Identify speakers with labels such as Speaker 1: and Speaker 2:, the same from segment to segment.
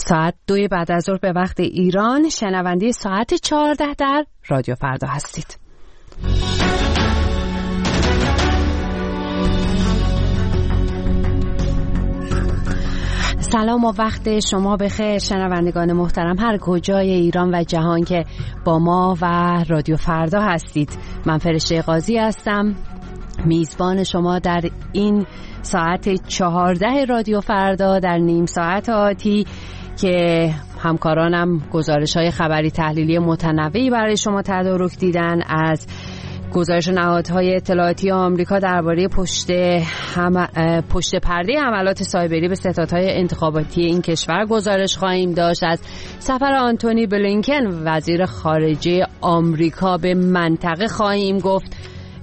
Speaker 1: ساعت 2 بعد از ظهر به وقت ایران، شنونده ساعت 14 در رادیو فردا هستید. سلام و وقت شما بخیر شنوندگان محترم هر کجای ایران و جهان که با ما و رادیو فردا هستید. من فرشته قاضی هستم، میزبان شما در این ساعت 14 رادیو فردا در نیم ساعت آتی که همکارانم گزارش‌های خبری تحلیلی متنوعی برای شما تدارک دیدن. از گزارش نهادهای اطلاعاتی آمریکا درباره پشت پرده حملات سایبری به ستادهای انتخاباتی این کشور گزارش خواهیم داشت. از سفر آنتونی بلینکن وزیر خارجه آمریکا به منطقه خواهیم گفت.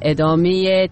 Speaker 1: ادامه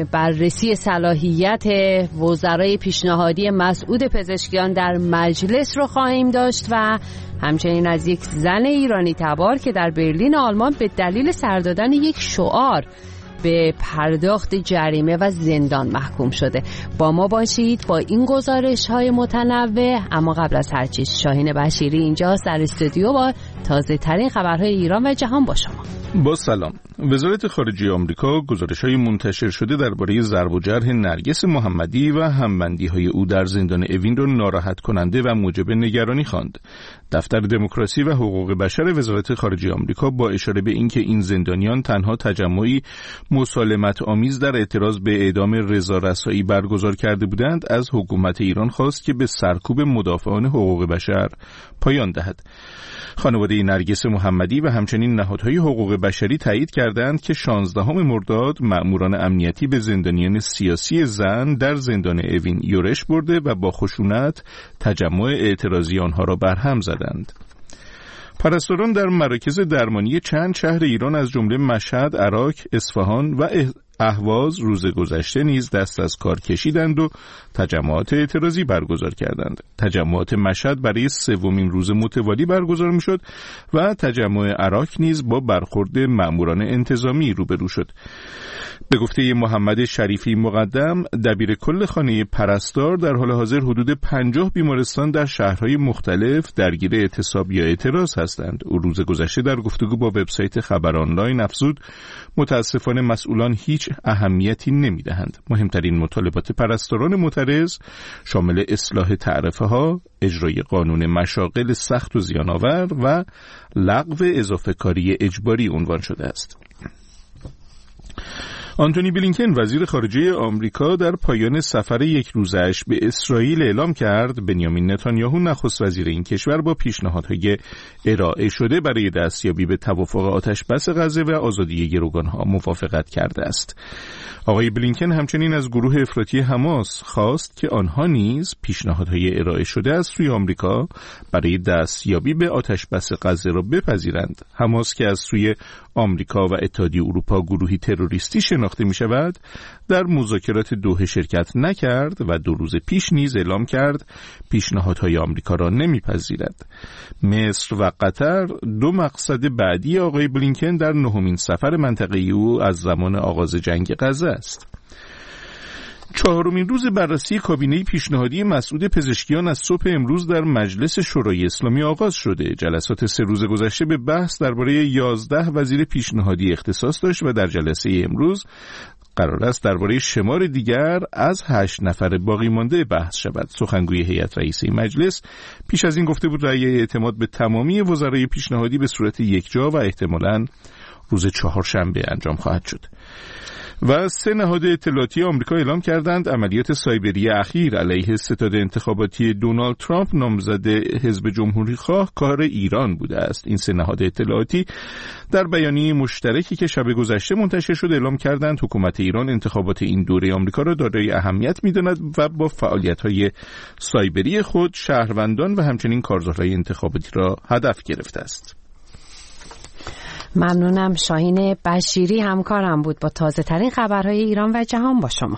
Speaker 1: بررسی صلاحیت وزرای پیشنهادی مسعود پزشکیان در مجلس رو خواهیم داشت و همچنین از یک زن ایرانی تبار که در برلین آلمان به دلیل سر دادن یک شعار به پرداخت جریمه و زندان محکوم شده. با ما باشید با این گزارش‌های متنوع. اما قبل از هر چیز شاهین بشیری اینجاست در استودیو با تازه ترین خبرهای ایران و جهان با شما.
Speaker 2: با سلام. وزارت خارجه آمریکا گزارش‌های منتشر شده درباره ضرب و جرح نرگس محمدی و همبندی‌های او در زندان اوین را ناراحت کننده و موجب نگرانی خواند. دفتر دموکراسی و حقوق بشر وزارت خارجه آمریکا با اشاره به اینکه این زندانیان تنها تجمعی مسالمت آمیز در اعتراض به اعدام رضا رسایی برگزار کرده بودند، از حکومت ایران خواست که به سرکوب مدافعان حقوق بشر پایان دهد. خانواده نرگس محمدی و همچنین نهادهای حقوق بشری تایید کردند که 16 مرداد مأموران امنیتی به زندانیان سیاسی زن در زندان اوین یورش برده و با خشونت تجمع اعتراضی آنها را برهم زدند. پرستاران در مراکز درمانی چند شهر ایران از جمله مشهد، عراق، اصفهان و اهواز روز گذشته نیز دست از کار کشیدند و تجمعات اعتراضی برگزار کردند. تجمعات مشهد برای سومین روز متوالی برگزار میشد و تجمع عراق نیز با برخورد مأموران انتظامی روبرو شد. به گفته محمد شریفی مقدم، دبیر کل خانه پرستار، در حال حاضر حدود 50 بیمارستان در شهرهای مختلف درگیر اعتصاب یا اعتراض هستند. او روز گذشته در گفتگو با وبسایت خبر آنلاین افزود متاسفانه مسئولان هیچ اهمیتی نمیدهند. مهمترین مطالبات پرستاران معترض شامل اصلاح تعرفه ها، اجرای قانون مشاغل سخت و زیان‌آور و لغو اضافه کاری اجباری عنوان شده است. آنتونی بلینکن وزیر خارجه آمریکا در پایان سفر یک روزش به اسرائیل اعلام کرد بنیامین نتانیاهو نخست وزیر این کشور با پیشنهادهای ارائه شده برای دستیابی به توافق آتشبس غزه و آزادی گروگانها موافقت کرده است. آقای بلینکن همچنین از گروه افراطی حماس خواست که آنها نیز پیشنهادهای ارائه شده از سوی آمریکا برای دستیابی به آتشبس غزه را بپذیرند. حماس که از سوی آمریکا و اتحادیه اروپا گروهی تروریستی شناخته می شود، در مذاکرات دوحه شرکت نکرد و 2 روز پیش نیز اعلام کرد پیشنهادهای آمریکا را نمیپذیرد. مصر و قطر 2 مقصد بعدی آقای بلینکن در 9مین سفر منطقه‌ای او از زمان آغاز جنگ غزه است. 4مین روز بررسی کابینه پیشنهادی مسعود پزشکیان از صبح امروز در مجلس شورای اسلامی آغاز شده. جلسات 3 روز گذشته به بحث درباره 11 وزیر پیشنهادی اختصاص داشت و در جلسه امروز قرار است درباره شمار دیگر از 8 نفر باقی مانده بحث شود. سخنگوی هیئت رئیسه مجلس پیش از این گفته بود رأی اعتماد به تمامی وزرای پیشنهادی به صورت یکجا و احتمالاً روز 4شنبه انجام خواهد شد. و 3 نهاد اطلاعاتی آمریکا اعلام کردند عملیات سایبری اخیر علیه ستاد انتخاباتی دونالد ترامپ نامزد حزب جمهوری‌خواه کار ایران بوده است. این 3 نهاد اطلاعاتی در بیانیه مشترکی که شب گذشته منتشر شد اعلام کردند حکومت ایران انتخابات این دوره آمریکا را دارای اهمیت می‌داند و با فعالیت‌های سایبری خود شهروندان و همچنین کارزارهای انتخاباتی را هدف گرفته است.
Speaker 1: ممنونم. شاهین بشیری همکارم بود با تازه ترین خبرهای ایران و جهان با شما.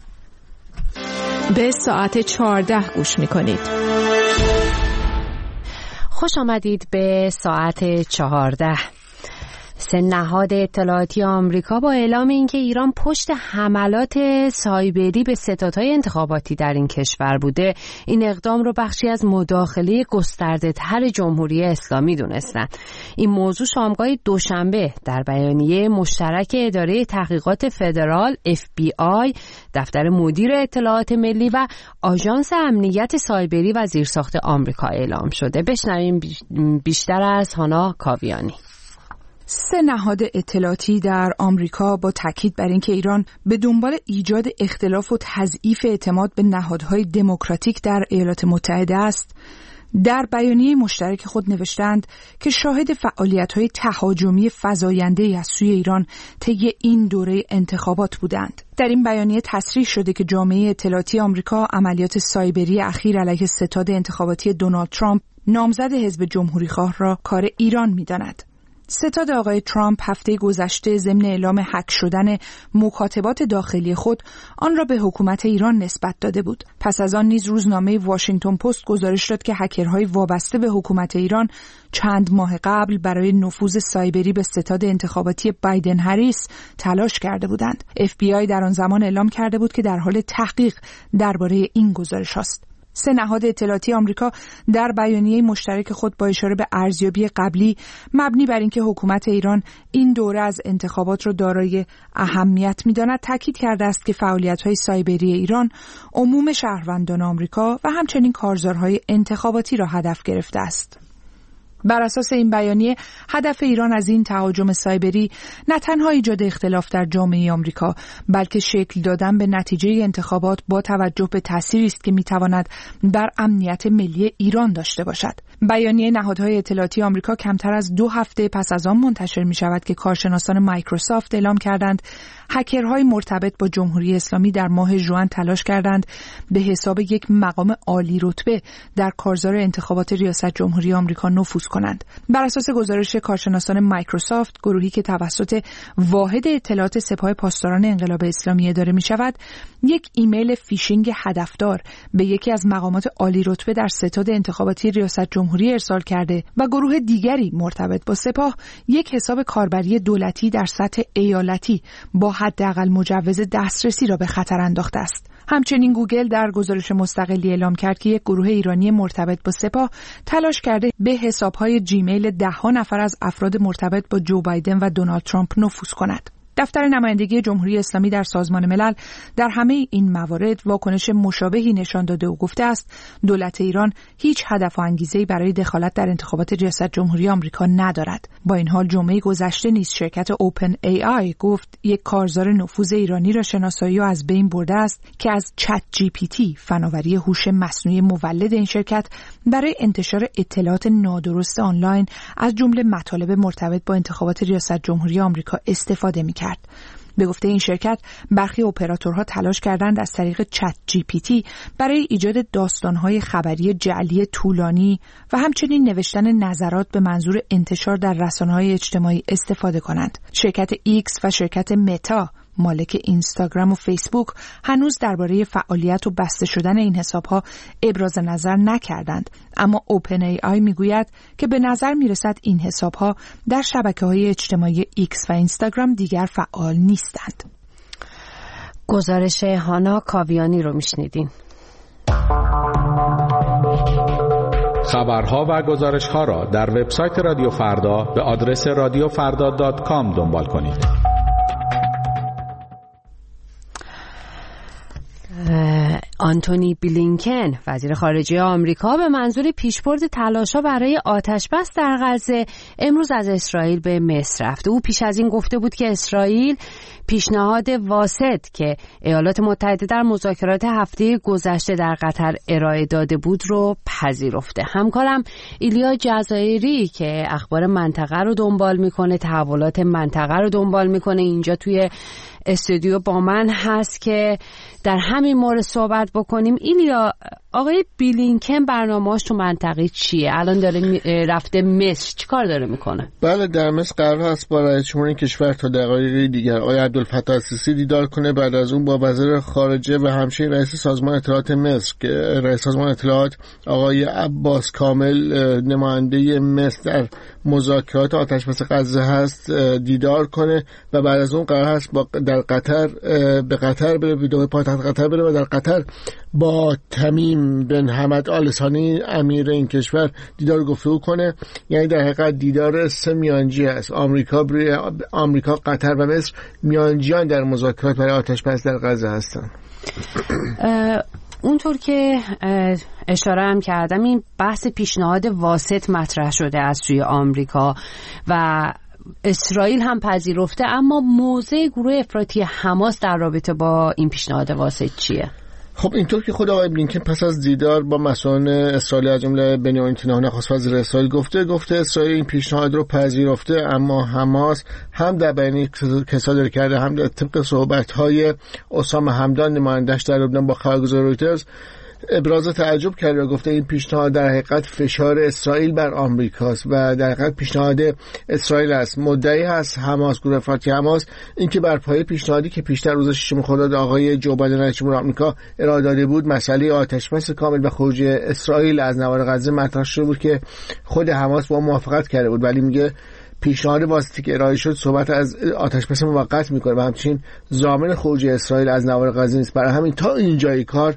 Speaker 3: به ساعت 14 گوش میکنید.
Speaker 1: خوش آمدید به ساعت 14. سه نهاد اطلاعاتی آمریکا با اعلام اینکه ایران پشت حملات سایبری به ستادهای انتخاباتی در این کشور بوده، این اقدام رو بخشی از مداخله گسترده‌تر جمهوری اسلامی دونستن. این موضوع شامگاه دوشنبه در بیانیه مشترک اداره تحقیقات فدرال FBI، دفتر مدیر اطلاعات ملی و آژانس امنیت سایبری و زیرساخت آمریکا اعلام شده. بشنویم بیشتر از هانا کاویانی.
Speaker 4: سه نهاد اطلاعاتی در آمریکا با تاکید بر اینکه ایران به دنبال ایجاد اختلاف و تضعیف اعتماد به نهادهای دموکراتیک در ایالات متحده است، در بیانیه مشترک خود نوشتند که شاهد فعالیت‌های تهاجمی فزاینده‌ای از سوی ایران طی این دوره انتخابات بودند. در این بیانیه تصریح شده که جامعه اطلاعاتی آمریکا عملیات سایبری اخیر علیه ستاد انتخاباتی دونالد ترامپ، نامزد حزب جمهوری‌خواه را کار ایران می‌داند. ستاد آقای ترامپ هفته گذشته ضمن اعلام هک شدن مکاتبات داخلی خود آن را به حکومت ایران نسبت داده بود. پس از آن نیز روزنامه واشنگتن پست گزارش داد که هکرهای وابسته به حکومت ایران چند ماه قبل برای نفوذ سایبری به ستاد انتخاباتی بایدن هریس تلاش کرده بودند. FBI در آن زمان اعلام کرده بود که در حال تحقیق درباره این گزارش است. سه نهاد اطلاعاتی آمریکا در بیانیه مشترک خود با اشاره به ارزیابی قبلی مبنی بر اینکه حکومت ایران این دوره از انتخابات را دارای اهمیت می‌داند، تاکید کرده است که فعالیت‌های سایبری ایران عموم شهروندان آمریکا و همچنین کارزارهای انتخاباتی را هدف گرفته است. بر اساس این بیانیه هدف ایران از این تهاجم سایبری نه تنها ایجاد اختلاف در جامعه آمریکا، بلکه شکل دادن به نتیجه انتخابات با توجه به تأثیری است که میتواند بر امنیت ملی ایران داشته باشد. بیانیه نهادهای اطلاعاتی آمریکا کمتر از 2 هفته پس از آن منتشر می شود که کارشناسان مایکروسافت اعلام کردند هکرهای مرتبط با جمهوری اسلامی در ماه ژوئن تلاش کردند به حساب یک مقام عالی رتبه در کارزار انتخابات ریاست جمهوری آمریکا نفوذ کنند. بر اساس گزارش کارشناسان مایکروسافت، گروهی که توسط واحد اطلاعات سپاه پاسداران انقلاب اسلامی اداره می شود، یک ایمیل فیشینگ هدفدار به یکی از مقامات عالی رتبه در ستاد انتخاباتی ریاست جمهوری ارسال کرده و گروه دیگری مرتبط با سپاه یک حساب کاربری دولتی در سطح ایالتی با حداقل مجوز دسترسی را به خطر انداخته است. همچنین گوگل در گزارش مستقلی اعلام کرد که یک گروه ایرانی مرتبط با سپاه تلاش کرده به حساب‌های جیمیل 10 نفر از افراد مرتبط با جو بایدن و دونالد ترامپ نفوذ کند. دفتر نمایندگی جمهوری اسلامی در سازمان ملل در همه این موارد واکنش مشابهی نشان داده و گفته است دولت ایران هیچ هدف و انگیزه‌ای برای دخالت در انتخابات ریاست جمهوری آمریکا ندارد. با این حال جمعه گذشته نیز شرکت اوپن ای آی گفت یک کارزار نفوذ ایرانی را شناسایی و از بین برده است که از چت جی پی تی، فناوری هوش مصنوعی مولد این شرکت، برای انتشار اطلاعات نادرست آنلاین از جمله مطالب مرتبط با انتخابات ریاست جمهوری آمریکا استفاده می‌کرد. به گفته این شرکت، برخی اپراتورها تلاش کردند از طریق چت جی پی تی برای ایجاد داستان‌های خبری جعلی طولانی و همچنین نوشتن نظرات به منظور انتشار در رسانه‌های اجتماعی استفاده کنند. شرکت ایکس و شرکت متا، مالک اینستاگرام و فیسبوک، هنوز درباره فعالیت و بسته شدن این حساب‌ها ابراز نظر نکردند، اما اوپن ای آی میگوید که به نظر میرسد این حساب‌ها در شبکه‌های اجتماعی ایکس و اینستاگرام دیگر فعال نیستند.
Speaker 1: گزارش هانا کاویانی رو میشنیدین.
Speaker 5: خبرها و گزارش‌ها را در وبسایت رادیو فردا به آدرس radiofarda.com دنبال کنید.
Speaker 1: آنتونی بلینکن، وزیر خارجه آمریکا، به منظور پیشبرد تلاش‌ها برای آتش‌بس در غزه امروز از اسرائیل به مصر رفت. او پیش از این گفته بود که اسرائیل پیشنهاد واسط که ایالات متحده در مذاکرات هفته گذشته در قطر ارائه داده بود رو پذیرفته. همکارم ایلیا جزایری که اخبار منطقه رو دنبال میکنه، تحولات منطقه رو دنبال میکنه، اینجا توی استودیو با من هست که در همین مورد صحبت بکنیم. ایلیا، آقای بلینکن برنامه‌اش تو منطقه چیه؟ الان داره رفته مصر، چیکار داره میکنه؟
Speaker 6: بله در مصر قرار است با رئیس جمهور این کشور تا دقایق دیگر آقای عبدالفتاح السیسی دیدار کنه. بعد از اون با وزیر خارجه و همچنین رئیس سازمان اطلاعات مصر که رئیس سازمان اطلاعات آقای عباس کامل نماینده مصر در مذاکرات آتشبس غزه هست دیدار کنه و بعد از اون قرار است در قطر به قطر بره، به دوحه پایتخت قطر بره و در قطر با تمیم بن حمد آل ثانی امیر این کشور دیدار گفتگو کنه. یعنی در حقیقت دیدار سه میانجی است. آمریکا، قطر و مصر میانجیان در مذاکرات برای آتشبس در غزه هستند.
Speaker 1: اونطور که اشاره هم کردم این بحث پیشنهاد واسط مطرح شده از سوی آمریکا و اسرائیل هم پذیرفته، اما موضع گروه افراطی حماس در رابطه با این پیشنهاد واسط چیه؟
Speaker 6: خب اینطور که خود آقای بلینکن پس از دیدار با مسئولان اسرائیل از جمله بنیامین نتانیاهو نخست وزیر اسرائیل گفته اسرائیل این پیشنهاد رو پذیرفته، اما حماس هم در بیانیه که صادر کرده هم در طبق صحبت‌های اسامه همدان نماینده‌اش در لبنان با خبرگزاری رویترز ابراز تعجب کرده و گفته این پیشنهاد در حقیقت فشار اسرائیل بر آمریکاست و در حقیقت پیشنهاد اسرائیل است. مدعی هست حماس، گروه افراطی حماس، اینکه بر پایه پیشنهادی که پیشتر روز 6 خرداد آقای جو بایدن رئیس جمهور آمریکا ارائه داده بود، مسئله آتشبس کامل و خروج اسرائیل از نوار غزه مطرح شده بود که خود حماس با موافقت کرده بود، ولی میگه پیشنهاد واسطی که ارائه شد صحبت از آتشبس موقت میکنه و همچنین ضامن خروج اسرائیل از نوار غزه نیست. برای همین تا اینجای کار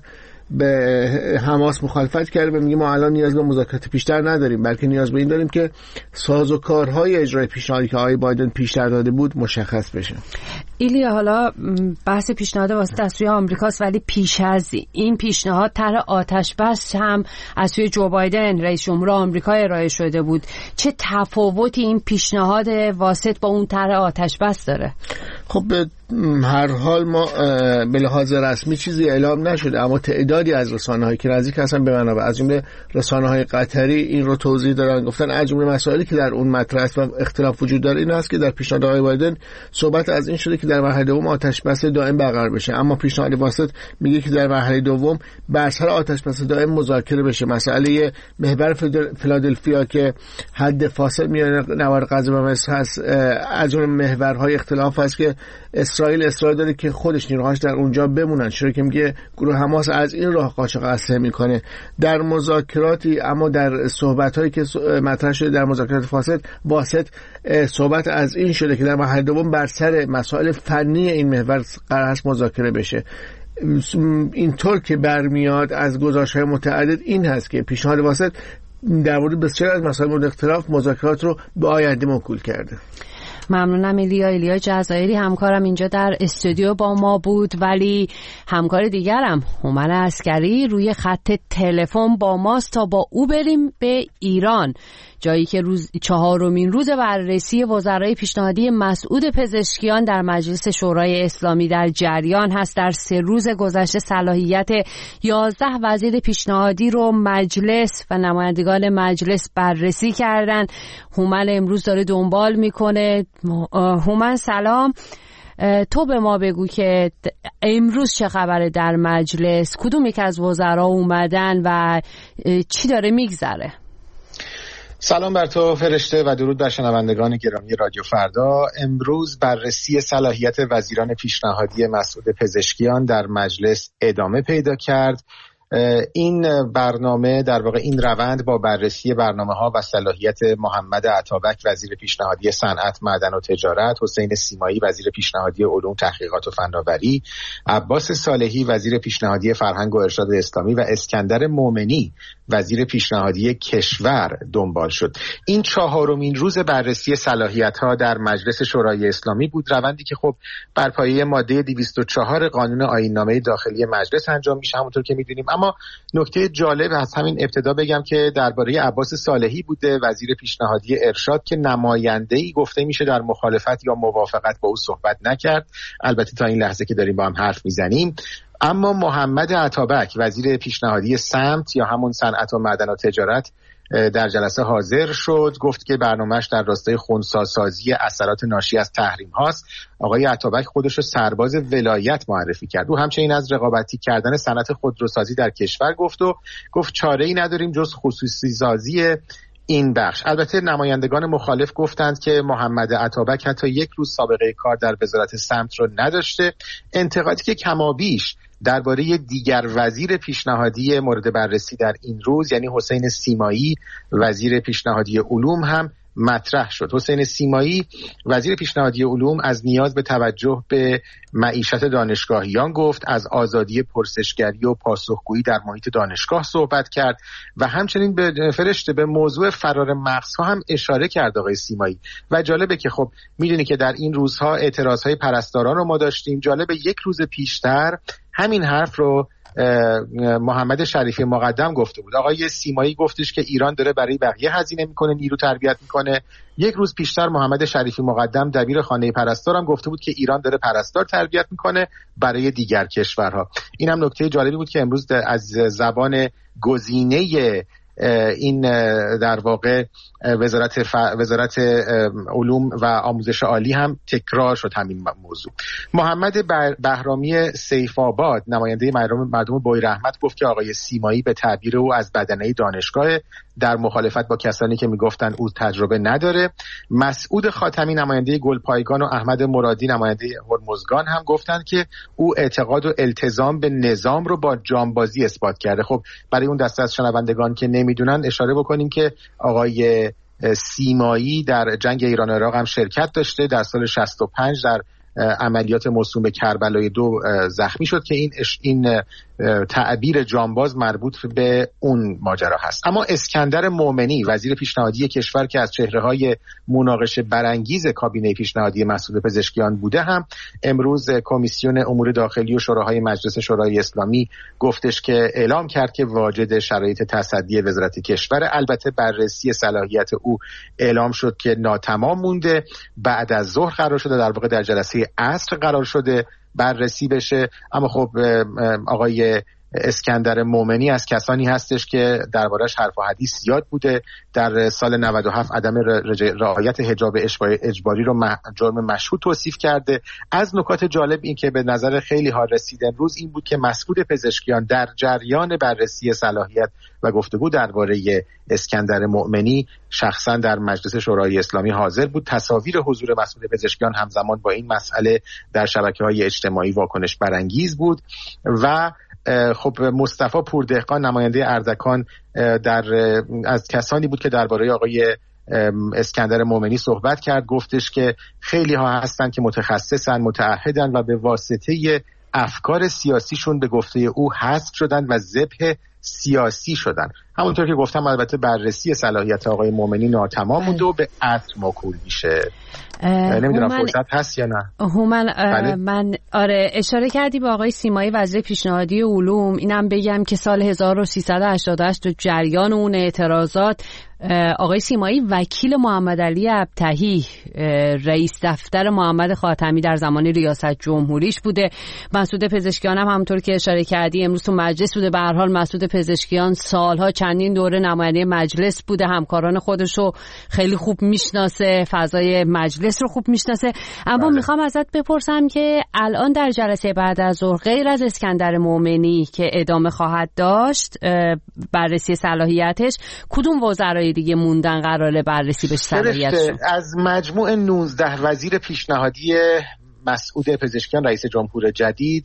Speaker 6: به حماس مخالفت کرده و میگه ما الان نیاز به مذاکرات بیشتر نداریم، بلکه نیاز به این داریم که سازوکارهای اجرای پیشنهادی که آقای بایدن پیشتر داده بود مشخص بشه.
Speaker 1: ایلیا، حالا بحث پیشنهاد واسه از سوی آمریکاست، ولی پیش از این پیشنهاد طرح آتش بس هم از سوی جو بایدن رئیس جمهور آمریکا ارائه شده بود. چه تفاوتی این پیشنهاد واسط با اون طرح آتش بس داره؟
Speaker 6: خب به هر حال ما به لحاظ رسمی چیزی اعلام نشده، اما تعدادی از رسانه‌هایی که نزدیک هستن به منابع از جمله رسانه‌های قطری این رو توضیح دادن، گفتن از جمله مسائلی که در اون مطرح است و اختلاف وجود داره این است که در پیشنهاد آقای بایدن صحبت از این شده که در مرحله دوم آتشبس دائم برقرار بشه، اما پیشنهاد واسط میگه که در مرحله دوم بر سر آتشبس دائم مذاکره بشه. مسئله محور فیلادلفیا که حد فاصل میان نوار غزه و مصر هست از جمله محورهای اختلاف است که اسرائیل اصرار داره که خودش نیروهاش در اونجا بمونن، چرا که میگه گروه حماس از این راه قاچاق اسلحه میکنه. در مذاکراتی اما در صحبت‌هایی که مطرح شده در مذاکرات واسط صحبت از این شده که در مرحله دوم بر سر مسائل فنی این محور قرار است مذاکره بشه. اینطور که برمیاد از گزارش‌های متعدد این هست که پیشنهاد واسط در مورد بسیار از مسائل مورد اختلاف مذاکرات رو به آینده موکول کرده.
Speaker 1: ممنونم ایلیا جزایری همکارم اینجا در استودیو با ما بود، ولی همکار دیگرم هومن عسکری روی خط تلفن با ماست تا با او بریم به ایران، جایی که چهارمین روز بررسی وزرای پیشنهادی مسعود پزشکیان در مجلس شورای اسلامی در جریان هست. در 3 روز گذشته صلاحیت 11 وزیر پیشنهادی رو مجلس و نمایندگان مجلس بررسی کردن. هومن امروز داره دنبال میکنه. هومن سلام، تو به ما بگو که امروز چه خبره در مجلس، کدوم یک از وزرا اومدن و چی داره میگذره؟
Speaker 7: سلام بر تو فرشته و درود بر شنوندگان گرامی رادیو فردا. امروز بررسی صلاحیت وزیران پیشنهادی مسعود پزشکیان در مجلس ادامه پیدا کرد. این برنامه در واقع این روند با بررسی برنامه‌ها و صلاحیت محمد عطابک وزیر پیشنهادی صنعت، معدن و تجارت، حسین سیمایی وزیر پیشنهادی علوم، تحقیقات و فناوری، عباس صالحی وزیر پیشنهادی فرهنگ و ارشاد اسلامی و اسکندر مومنی وزیر پیشنهادی کشور دنبال شد. این 4مین روز بررسی صلاحیت‌ها در مجلس شورای اسلامی بود، روندی که خب بر پایه ماده 204 قانون آیین‌نامه داخلی مجلس انجام میشه همونطور که می‌دونیم. اما نکته جالب از همین ابتدا بگم که درباره عباس صالحی بوده، وزیر پیشنهادی ارشاد، که نماینده‌ای گفته میشه در مخالفت یا موافقت با او صحبت نکرد، البته تا این لحظه که داریم با هم حرف میزنیم. اما محمد عطابک وزیر پیشنهادی سمت یا همون صنعت و معدن و تجارت در جلسه حاضر شد، گفت که برنامه‌اش در راستای خنثی‌سازی اثرات ناشی از تحریم هاست. آقای عطابک خودش رو سرباز ولایت معرفی کرد. او همچنین از رقابتی کردن صنعت خودروسازی در کشور گفت چاره‌ای نداریم جز خصوصی سازی این بخش. البته نمایندگان مخالف گفتند که محمد عطابک حتی یک روز سابقه کار در وزارت سمت رو نداشته. انتقادی که کمابیش درباره دیگر وزیر پیشنهادی مورد بررسی در این روز، یعنی حسین سیمایی وزیر پیشنهادی علوم، هم مطرح شد. حسین سیمایی وزیر پیشنهادی علوم از نیاز به توجه به معیشت دانشگاهیان گفت، از آزادی پرسشگری و پاسخگویی در محیط دانشگاه صحبت کرد و همچنین به موضوع فرار مغزها هم اشاره کرد آقای سیمایی. و جالبه که خب میدونی که در این روزها اعتراضهای پرستاران رو ما داشتیم. جالبه یک روز پیشتر همین حرف رو محمد شریفی مقدم گفته بود. آقای سیمایی گفتش که ایران داره برای بقیه هزینه میکنه، نیرو تربیت میکنه. یک روز پیشتر محمد شریفی مقدم دبیر خانه پرستار هم گفته بود که ایران داره پرستار تربیت میکنه برای دیگر کشورها. این هم نکته جالبی بود که امروز از زبان گزینه این در واقع وزارت علوم و آموزش عالی هم تکرار شد همین موضوع. محمد بهرامی سیف آباد نماینده مردم بوی رحمت گفت که آقای سیمایی به تعبیر او از بدنه دانشگاه در مخالفت با کسانی که میگفتن او تجربه نداره. مسعود خاتمی نماینده گلپایگان و احمد مرادی نماینده هرمزگان هم گفتند که او اعتقاد و التزام به نظام رو با جانبازی اثبات کرده. خب برای اون دسته از شنوندگان که نمیدونن اشاره بکنیم که آقای سیمایی در جنگ ایران و عراق هم شرکت داشته. در سال 65 در عملیات موسوم به کربلای 2 زخمی شد که این تعبیر جانباز مربوط به اون ماجرا هست. اما اسکندر مومنی وزیر پیشنهادی کشور که از چهره‌های مناقشه برانگیز کابینه پیشنهادی مسعود پزشکیان بوده هم امروز کمیسیون امور داخلی و شوراهای مجلس شورای اسلامی گفتش که اعلام کرد که واجد شرایط تصدی وزارت کشور. البته بررسی صلاحیت او اعلام شد که ناتمام مونده. بعد از ظهر قرار شده، در واقع در جلسه عصر قرار شده بررسی بشه. اما خب آقای اسکندر مومنی از کسانی هستش که دربارش حرف و حدیث زیاد بوده. در سال 97 عدم رعایت حجاب اجباری رو جرم مشهود توصیف کرده. از نکات جالب این که به نظر خیلی ها رسید امروز این بود که مسعود پزشکیان در جریان بررسی صلاحیت و گفتگو درباره اسکندر مومنی شخصا در مجلس شورای اسلامی حاضر بود. تصاویر حضور مسعود پزشکیان همزمان با این مسئله در شبکه‌های اجتماعی واکنش برانگیز بود. و خب مصطفی پوردهقان نماینده اردکان از کسانی بود که درباره آقای اسکندر مومنی صحبت کرد. گفتش که خیلی ها هستن که متخصصن، متعهدن و به واسطه افکار سیاسیشون به گفته او حذف شدن و ذبح سیاسی شدن. همونطور که گفتم البته بررسی صلاحیت آقای مومنی ناتمام مونده و به عصر موکول میشه. نمیدونم فرصت هست یا نه.
Speaker 1: من اشاره کردی به آقای سیمایی وزیر پیشنهادی علوم. اینم بگم که سال 1388 تو جریان اون اعتراضات آقای سیمایی وکیل محمد علی ابطحی رئیس دفتر محمد خاتمی در زمان ریاست جمهوریش بوده. مسعود پزشکیان هم همونطور که اشاره کردی امروز تو مجلس بوده. به هر حال مسعود پزشکیان سالها چندین دوره نماینده مجلس بوده، همکاران خودش رو خیلی خوب میشناسه، فضای مجلس رو خوب میشناسه. اما میخوام ازت بپرسم که الان در جلسه بعد از ظهر غیر از اسکندر مومنی که ادامه خواهد داشت بررسی صلاحیتش، کدوم وزرای دیگه موندن قراره بررسی بشه صلاحیتشون؟
Speaker 7: از مجموع 19 وزیر پیشنهادی مسعود پزشکیان رئیس جمهور جدید،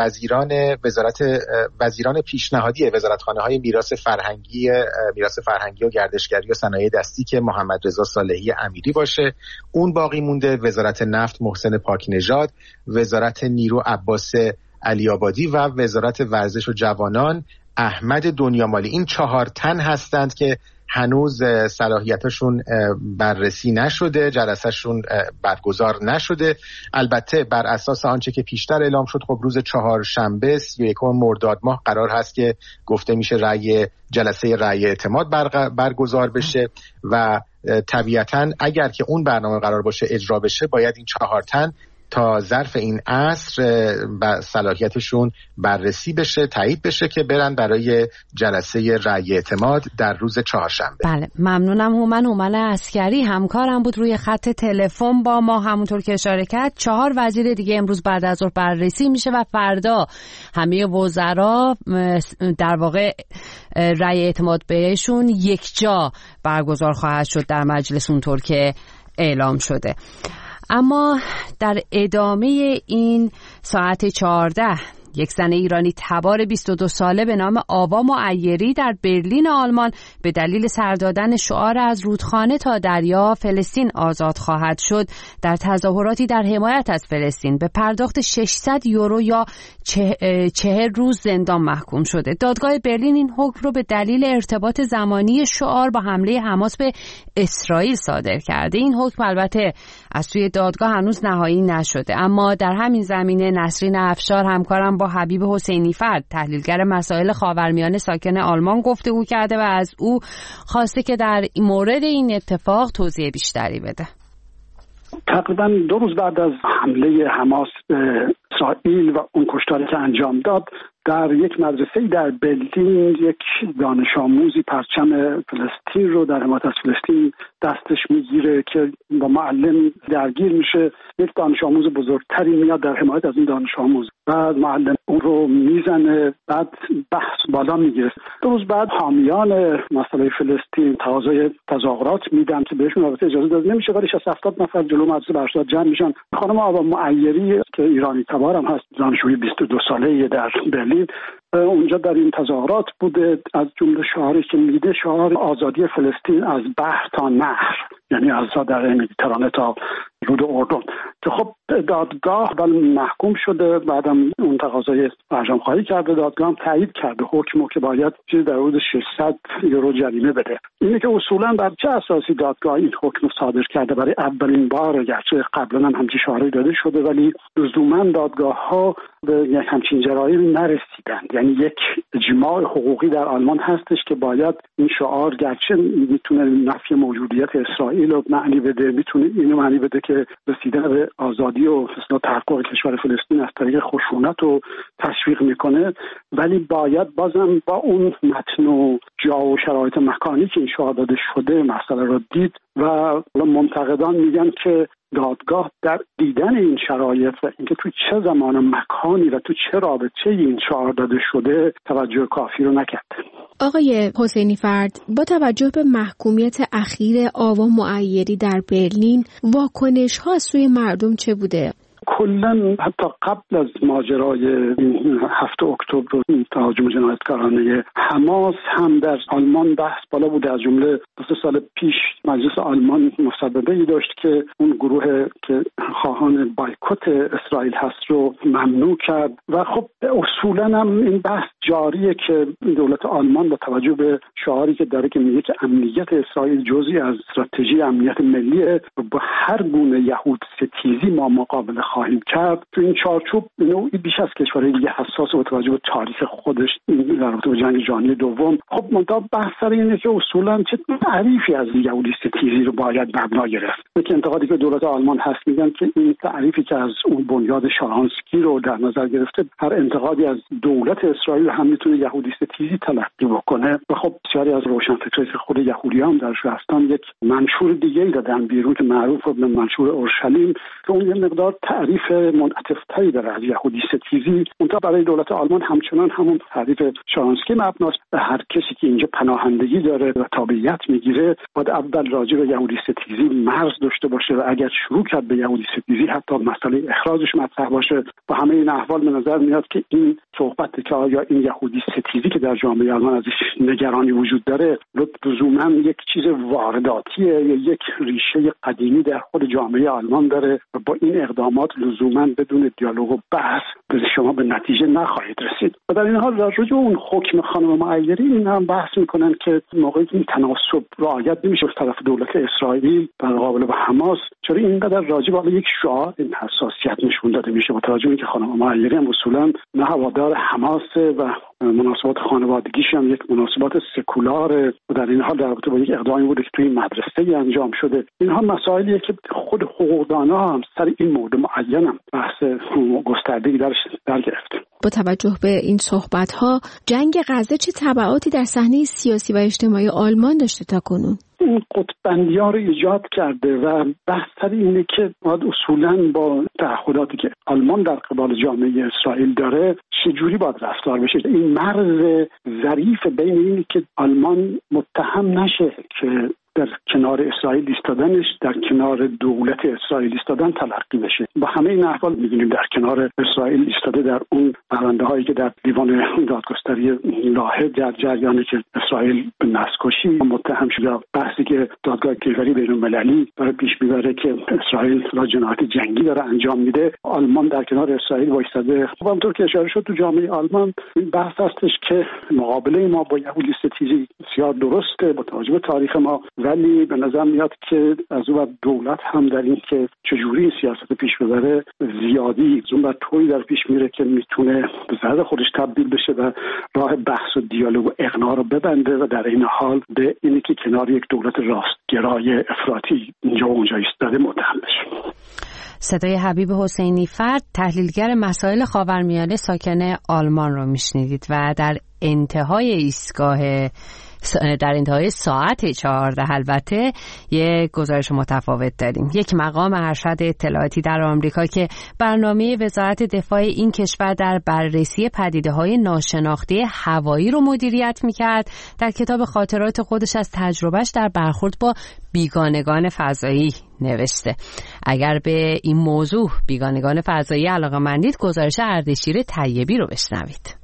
Speaker 7: وزیران پیشنهادی وزارتخانه‌های میراث فرهنگی و گردشگری و صنایع دستی که محمد رضا صالحی امیری باشه، اون باقی مونده. وزارت نفت محسن پاکنژاد، وزارت نیرو عباس علی آبادی و وزارت ورزش و جوانان احمد دنیامالی. این 4 تن هستند که هنوز صلاحیتشون بررسی نشده، جلسهشون برگزار نشده. البته بر اساس آنچه که پیشتر اعلام شد، خب روز 4 31 مرداد ماه قرار هست که گفته میشه جلسه رأی اعتماد برگزار بشه و طبیعتاً اگر که اون برنامه قرار باشه اجرا بشه، باید این 4 تن تا ظرف این عصر صلاحیتشون بررسی بشه، تایید بشه که برن برای جلسه رأی اعتماد در روز چهارشنبه.
Speaker 1: بله ممنونم. هومن عسکری همکارم بود روی خط تلفن با ما. همونطور که اشاره کرد 4 وزیر دیگه امروز بعد از ظهر بررسی میشه و فردا همه وزرا در واقع رأی اعتماد بهشون یک جا برگزار خواهد شد در مجلس اونطور که اعلام شده. اما در ادامه این ساعت 14 یک زن ایرانی تبار 22 ساله به نام آوا معیری در برلین آلمان به دلیل سر دادن شعار از رودخانه تا دریا فلسطین آزاد خواهد شد در تظاهراتی در حمایت از فلسطین به پرداخت 600 یورو یا 40 روز زندان محکوم شده. دادگاه برلین این حکم رو به دلیل ارتباط زمانی شعار با حمله حماس به اسرائیل صادر کرده. این حکم البته از سوی دادگاه هنوز نهایی نشده، اما در همین زمینه نسرین افشار همکارم با حبیب حسینی فرد تحلیلگر مسائل خاورمیانه ساکن آلمان گفتگو کرده و از او خواسته که در مورد این اتفاق توضیح بیشتری بده.
Speaker 8: تقریبا 2 روز بعد از حمله حماس به اسرائیل و اون کشتاری که انجام داد، در یک مدرسه در برلین یک دانش آموزی پرچم فلسطین رو در حمایت از فلسطین دستش میگیره که با معلم درگیر میشه. یک دانش آموز بزرگتری میاد در حمایت از این دانش آموز، بعد معلم اون رو میزنه، بعد بحث بالا میگیره. 2 روز بعد حامیان مسئله فلسطین تقاضای تظاهرات میدن که بهشون البته اجازه داده نمیشه، ولی 70 نفر جلو مدرسه برشاد جمع میشن. خانم آوا معیری که ایرانی تبارم هست، دانشجوی 22 ساله‌ای در برلین، اونجا در این تظاهرات بوده. از جمله شعاری که میده شعار آزادی فلسطین از بحر تا نهر، یعنی از دریای مدیترانه تا رود اردن، که خب دادگاه محکوم شده. بعدم اون تقاضای فرجام خواهی کرده، دادگاه هم تایید کرده حکمو که باید چیزی در حدود 600 یورو جریمه بده. اینه که اصولا بر چه اساسی دادگاه این حکم صادر کرده؟ برای اولین بار، گرچه قبلا هم همچین شعاری داده شده، ولی لزوما دادگاه‌ها به یک همچین جرایمی نرسیدند. یعنی یک اجماع حقوقی در آلمان هستش که باید این شعار گرچه میتونه نفی موجودیت اسرائیل رو معنی بده، میتونه اینو معنی بده که رسیدن به آزادی و تحقق کشور فلسطین از طریق خشونت رو تشویق میکنه، ولی باید بازم با اون متن و جا و شرایط مکانی که این شعار داده شده مسئله رو دید. و منتقدان میگن که دادگاه در دیدن این شرایط و اینکه تو چه زمان و مکانی و تو چه رابطه این شعار داده شده توجه کافی رو نکرد.
Speaker 3: آقای حسینی فرد، با توجه به محکومیت اخیر آوا معیری در برلین، واکنش ها از سوی مردم چه بوده؟
Speaker 8: کلا حتی قبل از ماجرای 7 اکتبر و تهاجم جنایتکارانه حماس هم در آلمان بحث بالا بوده. از جمله 2 سال پیش مجلس آلمان مصوبه‌ای داشت که اون گروه که خواهان بایکوت اسرائیل هست رو ممنوع کرد و خب اصولا هم این بحث جاریه که دولت آلمان با توجه به شعاری که داره که میگه که امنیت اسرائیل جزئی از استراتژی امنیت ملیه و با هر گونه یهود ستیزی ما مقابله خواهیم کرد. تو این چارچوب نوعی بیش از کشورهای دیگه حساس با توجه به تاریخ خودش در رابطه با جنگ جهانی دوم. خب منتها بحث سر اینه که اصولا چه تعریفی از یهودی ستیزی رو باید مبنا گرفت. یک انتقادی که دولت آلمان هست میگن که این تعریفی که از اون بنیاد شارانسکی رو در نظر گرفته، هر انتقادی از دولت اسرائیل هم میتونه یهودی ستیزی تلقی بکنه. و خب بسیاری از روشنفکرای خود یهودیان در شهرستان یک منشور دیگه‌ای دادن بیرون که معروف به منشور اورشلیم که اون یه مقدار تعریف منعطف‌تری داره از یهودی ستیزی. اونتا برای دولت آلمان همچنان همون تعریف شارانسکی مبناست. هر کسی که اینجا پناهندگی داره و تابعیت میگیره باید اول راجع به یهودی ستیزی مرز داشته باشه و اگر شروع کرد به یهودی ستیزی حتی مسئله اخراجش مطرح باشه. با همه این احوال به نظر میاد که این صحبت که آیا این یهودی ستیزی که در جامعه آلمان ازش نگرانی وجود داره لزوما یک چیز وارداتیه یا یک ریشه قدیمی در خود جامعه آلمان داره و با این اقدامات لزوما بدون دیالوگ و بحث شما به نتیجه نخواهید رسید. و در این حال راجع به اون حکم خانم معیری این هم بحث میکنن که موقعی که این تناسب رعایت نمیشه از طرف دولت اسرائیل در مقابل با حماس، چرا اینقدر راجع به یک شعار این حساسیت نشون داده میشه؟ با توجه به اینکه خانم معیری هم اصولا نه هوادار حماس و مناسبات خانوادگیش هم یک مناسبات سکولار و در این حال در رابطه با یک اقدامی بوده که توی مدرسه انجام شده. اینها مسائلیه که خود حقوقدان‌ها هم سر این مورد معین هم بحث گسترده‌ای در گرفته.
Speaker 3: با توجه به این صحبت‌ها جنگ غزه چه تبعاتی در صحنه سیاسی و اجتماعی آلمان داشته تا کنون؟
Speaker 8: این قطب‌بندی‌ها رو ایجاد کرده و بحث سر اینه که اصولاً با تعهداتی که آلمان در قبال جامعه اسرائیل داره چجوری باید رفتار بشه. این مرز ظریف بین اینی که آلمان متهم نشه که در کنار اسرائیل ایستادنش در کنار دولت اسرائیل ایستادن تلقی بشه. با همه این احوال می‌بینیم در کنار اسرائیل ایستاده در اون پرونده‌هایی که در دیوان دادگستری لاهه در جریان که اسرائیل به نسل‌کشی متهم شده، بحثی که دادگاه کیفری بین‌المللی داره پیش میبره که اسرائیل را جنایت جنگی داره انجام میده. آلمان در کنار اسرائیل وایستاده. همونطور که اشاره شد تو جامعه آلمان این بحث هستش که مقابله ما با یهودی ستیزی بسیار درسته با توجه به تاریخ ما، ولی به نظر میاد که از اون دولت هم در این که چجوری سیاست پیش ببره زیادی از اون طوری در پیش میره که میتونه به ضرر خودش تبدیل بشه و راه بحث و دیالوگ و اقناع رو ببنده و در این حال به اینی که کنار یک دولت راستگرای افراطی اینجا و اونجا ایستاده متهم بشه.
Speaker 1: صدای حبیب حسینی فرد، تحلیلگر مسائل خاورمیانه ساکن آلمان رو میشنیدید و در انتهای ساعت 14 البته یک گزارش متفاوت داریم. یک مقام ارشد اطلاعاتی در آمریکا که برنامه وزارت دفاع این کشور در بررسی پدیده‌های ناشناخته هوایی رو مدیریت می‌کرد، در کتاب خاطرات خودش از تجربهش در برخورد با بیگانگان فضایی نوشته. اگر به این موضوع بیگانگان فضایی علاقه‌مندید، گزارش اردشیر طیبی رو بشنوید.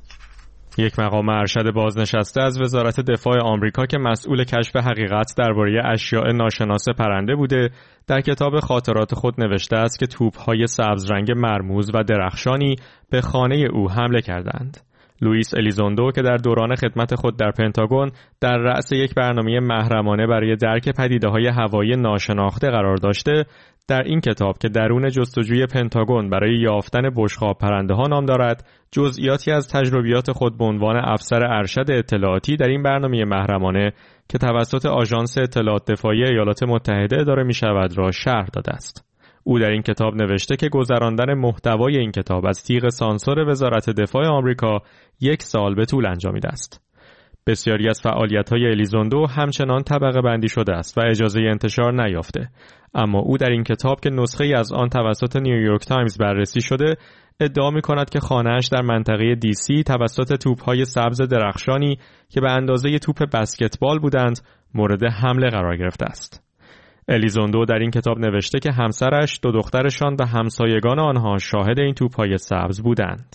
Speaker 9: یک مقام ارشد بازنشسته از وزارت دفاع آمریکا که مسئول کشف حقیقت درباره اشیاء ناشناس پرنده بوده، در کتاب خاطرات خود نوشته است که توپ‌های سبز رنگ مرموز و درخشانی به خانه او حمله کردند. لوئیس الیزوندو که در دوران خدمت خود در پنتاگون در رأس یک برنامه محرمانه برای درک پدیده‌های هوایی ناشناخته قرار داشته، در این کتاب که درون جستجوی پنتاگون برای یافتن بشقاب پرنده‌ها نام دارد، جزئیاتی از تجربیات خود به عنوان افسر ارشد اطلاعاتی در این برنامه محرمانه که توسط آژانس اطلاعات دفاعی ایالات متحده اداره می‌شود را شرح داده است. او در این کتاب نوشته که گذراندن محتوای این کتاب از تیغ سانسور وزارت دفاع آمریکا 1 سال به طول انجامیده است. بسیاری از فعالیت‌های الیزوندو همچنان طبقه بندی شده است و اجازه انتشار نیافته، اما او در این کتاب که نسخه‌ای از آن توسط نیویورک تایمز بررسی شده ادعا می‌کند که خانه‌اش در منطقه DC توسط توپ‌های سبز درخشانی که به اندازه توپ بسکتبال بودند مورد حمله قرار گرفته است. الیزوندو در این کتاب نوشته که همسرش، 2 دخترشان و همسایگان آنها شاهد این توپ‌های سبز بودند.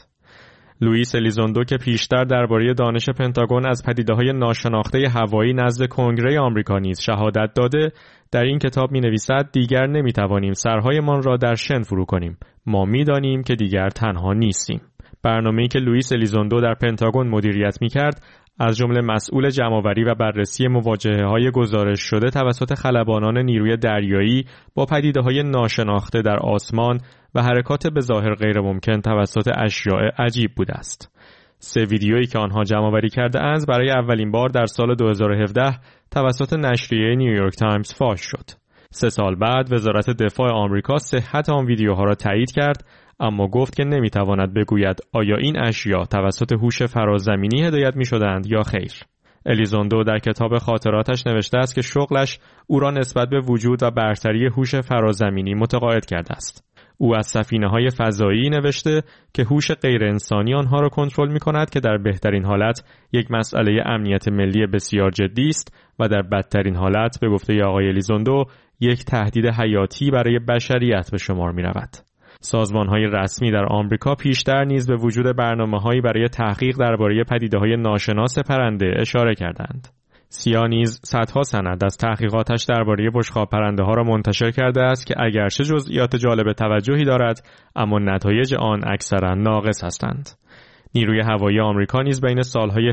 Speaker 9: لوئیس الیزوندو که پیشتر درباره دانش پنتاگون از پدیده‌های ناشناخته هوایی نزد کنگره آمریکا نیز شهادت داده، در این کتاب می‌نویسد دیگر نمی‌توانیم سرهایمان را در شن فرو کنیم. ما می‌دانیم که دیگر تنها نیستیم. برنامه‌ای که لوئیس الیزوندو در پنتاگون مدیریت می‌کرد، از جمله مسئول جمع‌آوری و بررسی مواجهه‌های گزارش شده توسط خلبانان نیروی دریایی با پدیده‌های ناشناخته در آسمان و حرکات به ظاهر غیر ممکن توسط اشیاء عجیب بوده است. 3 ویدیویی که آنها جمع‌آوری کرده اند برای اولین بار در سال 2017 توسط نشریه نیویورک تایمز فاش شد. 3 سال بعد وزارت دفاع آمریکا صحت آن ویدیوها را تایید کرد، اما گفت که نمیتواند بگوید آیا این اشیاء توسط هوش فرازمینی هدایت میشدند یا خیر. الیزوندو در کتاب خاطراتش نوشته است که شغلش او را نسبت به وجود و برتری هوش فرازمینی متقاعد کرده است. او از سفینه‌های فضایی نوشته که هوش غیر انسانی آنها را کنترل می‌کند که در بهترین حالت یک مسئله امنیت ملی بسیار جدی است و در بدترین حالت به گفته آقای الیزوندو یک تهدید حیاتی برای بشریت به شمار می‌رود. سازمان‌های رسمی در آمریکا پیشتر نیز به وجود برنامه‌هایی برای تحقیق درباره پدیده‌های ناشناس پرنده اشاره کردند. سیا نیز صدها سند از تحقیقاتش درباره بشقاب پرنده‌ها را منتشر کرده است که اگرچه جزئیات جالب توجهی دارد، اما نتایج آن اکثرا ناقص هستند. نیروی هوایی آمریکا نیز بین سالهای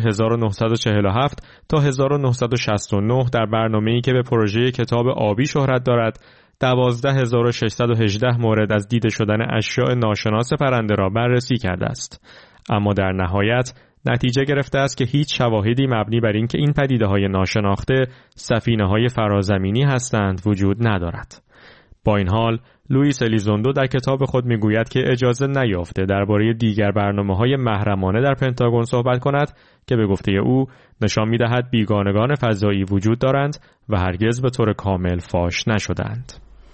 Speaker 9: 1947 تا 1969 در برنامه‌ای که به پروژه کتاب آبی شهرت دارد، 12618 مورد از دیده شدن اشیاء ناشناس پرنده را بررسی کرده است. اما در نهایت نتیجه گرفته است که هیچ شواهدی مبنی بر اینکه این پدیده‌های ناشناخته سفینه‌های فرازمینی هستند وجود ندارد. با این حال لوئیس الیزوندو در کتاب خود میگوید که اجازه نیافته درباره دیگر برنامه‌های محرمانه در پنتاگون صحبت کند که به گفته او نشان می‌دهد بیگانگان فضایی وجود دارند و هرگز به طور کامل فاش نشدند.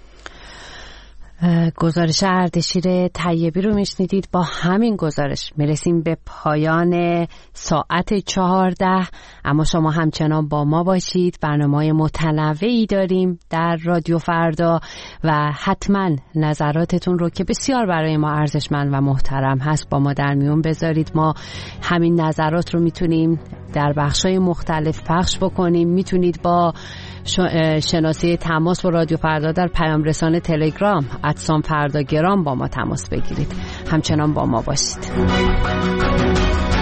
Speaker 1: گزارش اردشیر طیبی رو میشنیدید. با همین گزارش میرسیم به پایان ساعت 14، اما شما همچنان با ما باشید. برنامه‌های متنوعی داریم در رادیو فردا و حتما نظراتتون رو که بسیار برای ما ارزشمند و محترم هست با ما در میون بذارید. ما همین نظرات رو میتونیم در بخش‌های مختلف پخش بکنیم. میتونید با شناسه تماس با رادیو فردا در پیام رسان تلگرام @فرداگرام با ما تماس بگیرید. همچنان با ما باشید.